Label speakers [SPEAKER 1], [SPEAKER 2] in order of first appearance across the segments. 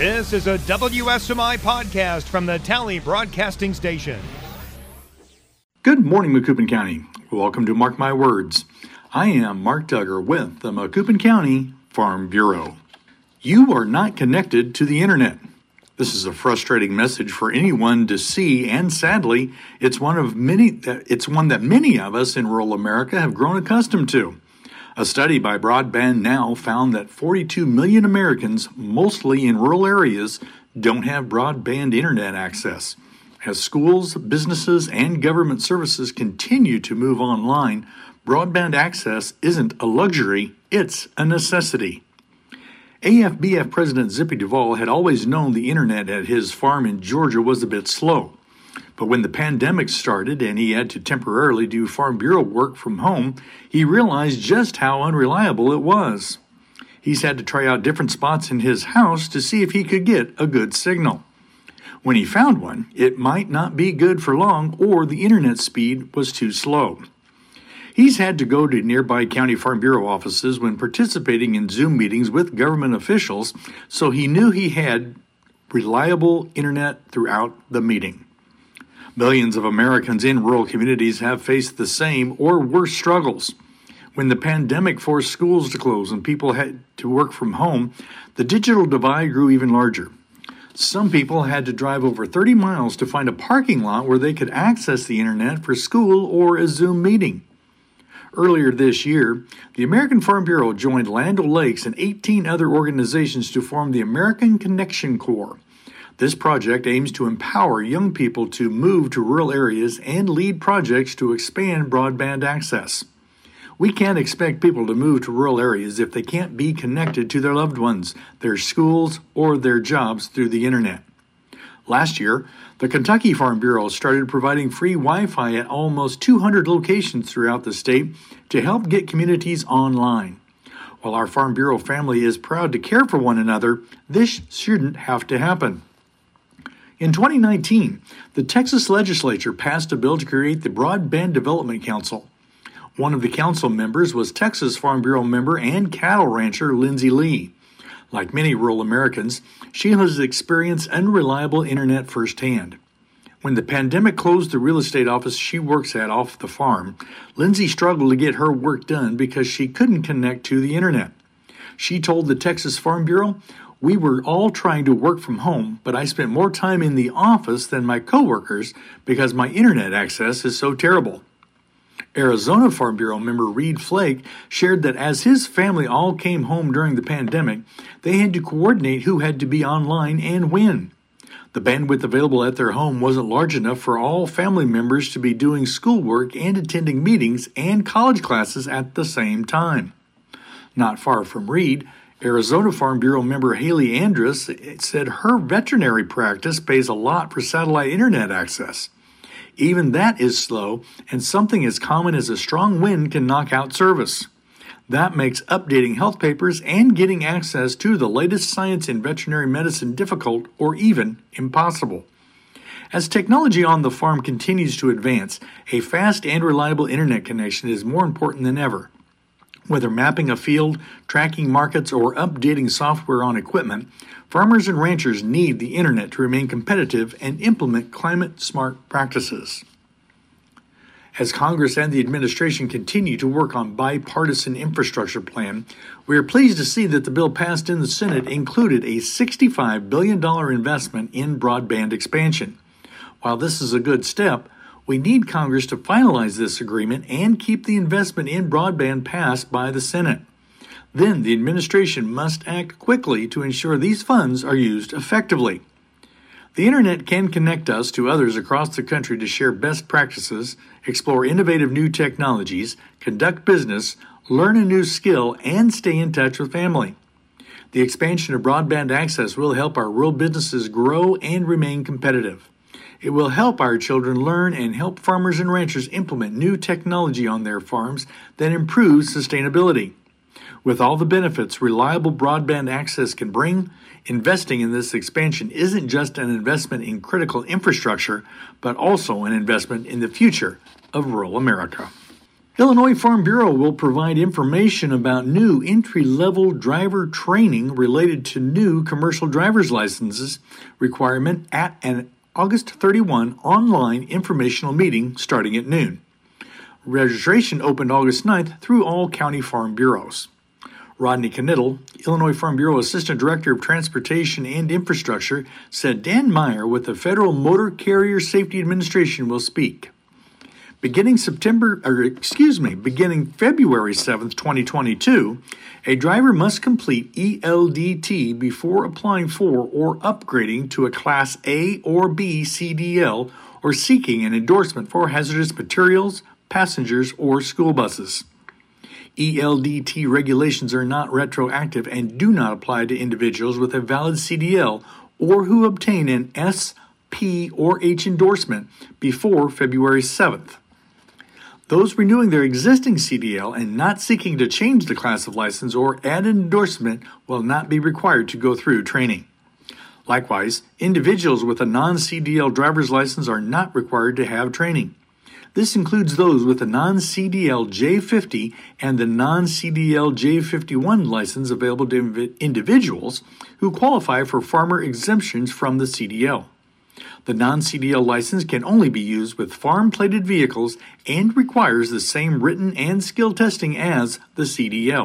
[SPEAKER 1] This is a WSMI podcast from the Tally Broadcasting Station.
[SPEAKER 2] Good morning, Macoupin County. Welcome to Mark My Words. I am Mark Duggar with the Macoupin County Farm Bureau. You are not connected to the internet. This is a frustrating message for anyone to see, and sadly, it's one that many of us in rural America have grown accustomed to. A study by Broadband Now found that 42 million Americans, mostly in rural areas, don't have broadband internet access. As schools, businesses, and government services continue to move online, broadband access isn't a luxury, it's a necessity. AFBF President Zippy Duvall had always known the internet at his farm in Georgia was a bit slow. But when the pandemic started and he had to temporarily do Farm Bureau work from home, he realized just how unreliable it was. He's had to try out different spots in his house to see if he could get a good signal. When he found one, it might not be good for long or the internet speed was too slow. He's had to go to nearby county Farm Bureau offices when participating in Zoom meetings with government officials, so he knew he had reliable internet throughout the meeting. Millions of Americans in rural communities have faced the same or worse struggles. When the pandemic forced schools to close and people had to work from home, the digital divide grew even larger. Some people had to drive over 30 miles to find a parking lot where they could access the internet for school or a Zoom meeting. Earlier this year, the American Farm Bureau joined Land O'Lakes and 18 other organizations to form the American Connection Corps. This project aims to empower young people to move to rural areas and lead projects to expand broadband access. We can't expect people to move to rural areas if they can't be connected to their loved ones, their schools, or their jobs through the internet. Last year, the Kentucky Farm Bureau started providing free Wi-Fi at almost 200 locations throughout the state to help get communities online. While our Farm Bureau family is proud to care for one another, this shouldn't have to happen. In 2019, the Texas legislature passed a bill to create the Broadband Development Council. One of the council members was Texas Farm Bureau member and cattle rancher Lindsay Lee. Like many rural Americans, she has experienced unreliable internet firsthand. When the pandemic closed the real estate office she works at off the farm, Lindsay struggled to get her work done because she couldn't connect to the internet. She told the Texas Farm Bureau, "We were all trying to work from home, but I spent more time in the office than my coworkers because my internet access is so terrible." Arizona Farm Bureau member Reed Flake shared that as his family all came home during the pandemic, they had to coordinate who had to be online and when. The bandwidth available at their home wasn't large enough for all family members to be doing schoolwork and attending meetings and college classes at the same time. Not far from Reed, Arizona Farm Bureau member Haley Andrus said her veterinary practice pays a lot for satellite internet access. Even that is slow, and something as common as a strong wind can knock out service. That makes updating health papers and getting access to the latest science in veterinary medicine difficult or even impossible. As technology on the farm continues to advance, a fast and reliable internet connection is more important than ever. Whether mapping a field, tracking markets, or updating software on equipment, farmers and ranchers need the internet to remain competitive and implement climate-smart practices. As Congress and the administration continue to work on bipartisan infrastructure plan, we are pleased to see that the bill passed in the Senate included a $65 billion investment in broadband expansion. While this is a good step, we need Congress to finalize this agreement and keep the investment in broadband passed by the Senate. Then the administration must act quickly to ensure these funds are used effectively. The internet can connect us to others across the country to share best practices, explore innovative new technologies, conduct business, learn a new skill, and stay in touch with family. The expansion of broadband access will help our rural businesses grow and remain competitive. It will help our children learn and help farmers and ranchers implement new technology on their farms that improves sustainability. With all the benefits reliable broadband access can bring, investing in this expansion isn't just an investment in critical infrastructure, but also an investment in the future of rural America. Illinois Farm Bureau will provide information about new entry-level driver training related to new commercial driver's licenses requirement at an August 31 online informational meeting starting at noon. Registration opened August 9th through all county farm bureaus. Rodney Knittel, Illinois Farm Bureau Assistant Director of Transportation and Infrastructure, said Dan Meyer with the Federal Motor Carrier Safety Administration will speak. Beginning February 7th, 2022, a driver must complete ELDT before applying for or upgrading to a Class A or B CDL or seeking an endorsement for hazardous materials, passengers, or school buses. ELDT regulations are not retroactive and do not apply to individuals with a valid CDL or who obtain an S, P, or H endorsement before February 7th. Those renewing their existing CDL and not seeking to change the class of license or add an endorsement will not be required to go through training. Likewise, individuals with a non-CDL driver's license are not required to have training. This includes those with a non-CDL J50 and the non-CDL J51 license available to individuals who qualify for farmer exemptions from the CDL. The non-CDL license can only be used with farm-plated vehicles and requires the same written and skill testing as the CDL.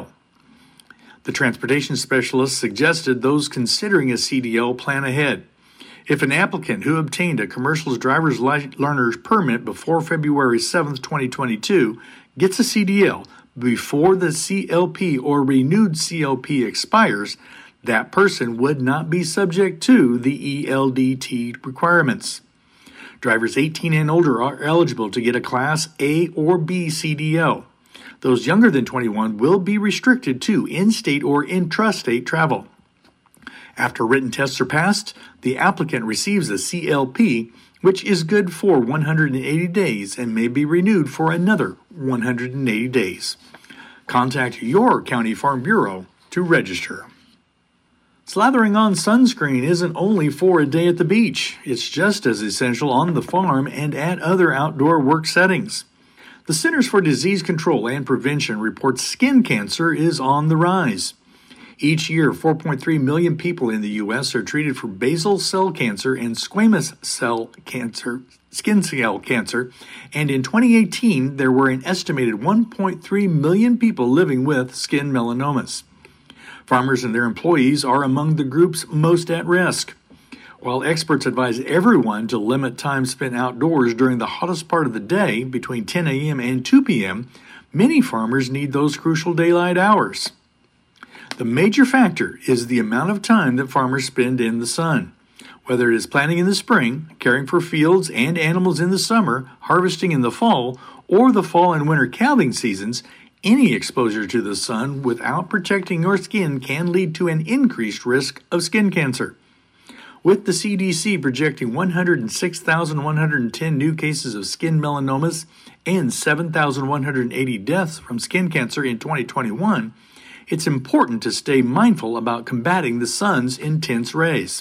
[SPEAKER 2] The transportation specialist suggested those considering a CDL plan ahead. If an applicant who obtained a commercial driver's learner's permit before February 7, 2022, gets a CDL before the CLP or renewed CLP expires, that person would not be subject to the ELDT requirements. Drivers 18 and older are eligible to get a Class A or B CDL. Those younger than 21 will be restricted to in-state or intrastate travel. After written tests are passed, the applicant receives a CLP, which is good for 180 days and may be renewed for another 180 days. Contact your County Farm Bureau to register. Slathering on sunscreen isn't only for a day at the beach. It's just as essential on the farm and at other outdoor work settings. The Centers for Disease Control and Prevention reports skin cancer is on the rise. Each year, 4.3 million people in the U.S. are treated for basal cell cancer and squamous cell cancer, skin cell cancer, and in 2018, there were an estimated 1.3 million people living with skin melanomas. Farmers and their employees are among the groups most at risk. While experts advise everyone to limit time spent outdoors during the hottest part of the day, between 10 a.m. and 2 p.m., many farmers need those crucial daylight hours. The major factor is the amount of time that farmers spend in the sun. Whether it is planting in the spring, caring for fields and animals in the summer, harvesting in the fall, or the fall and winter calving seasons, any exposure to the sun without protecting your skin can lead to an increased risk of skin cancer. With the CDC projecting 106,110 new cases of skin melanomas and 7,180 deaths from skin cancer in 2021, it's important to stay mindful about combating the sun's intense rays.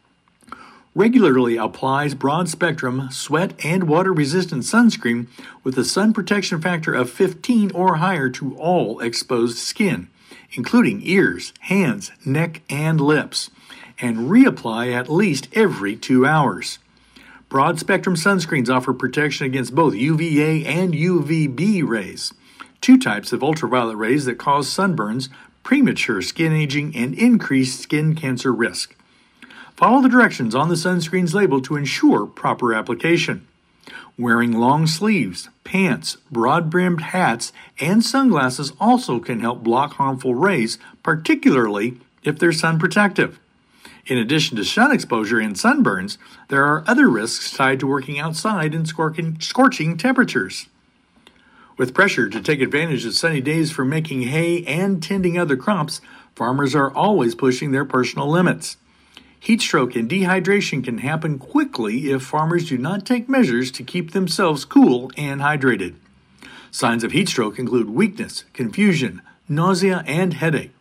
[SPEAKER 2] Regularly applies broad-spectrum, sweat and water-resistant sunscreen with a sun protection factor of 15 or higher to all exposed skin, including ears, hands, neck, and lips, and reapply at least every 2 hours. Broad-spectrum sunscreens offer protection against both UVA and UVB rays, two types of ultraviolet rays that cause sunburns, premature skin aging, and increased skin cancer risk. Follow the directions on the sunscreen's label to ensure proper application. Wearing long sleeves, pants, broad-brimmed hats, and sunglasses also can help block harmful rays, particularly if they're sun protective. In addition to sun exposure and sunburns, there are other risks tied to working outside in scorching temperatures. With pressure to take advantage of sunny days for making hay and tending other crops, farmers are always pushing their personal limits. Heat stroke and dehydration can happen quickly if farmers do not take measures to keep themselves cool and hydrated. Signs of heat stroke include weakness, confusion, nausea, and headache.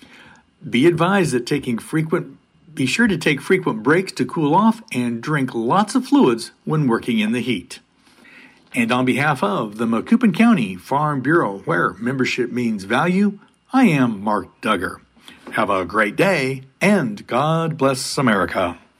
[SPEAKER 2] Be advised that be sure to take frequent breaks to cool off and drink lots of fluids when working in the heat. And on behalf of the Macoupin County Farm Bureau, where membership means value, I am Mark Duggar. Have a great day, and God bless America.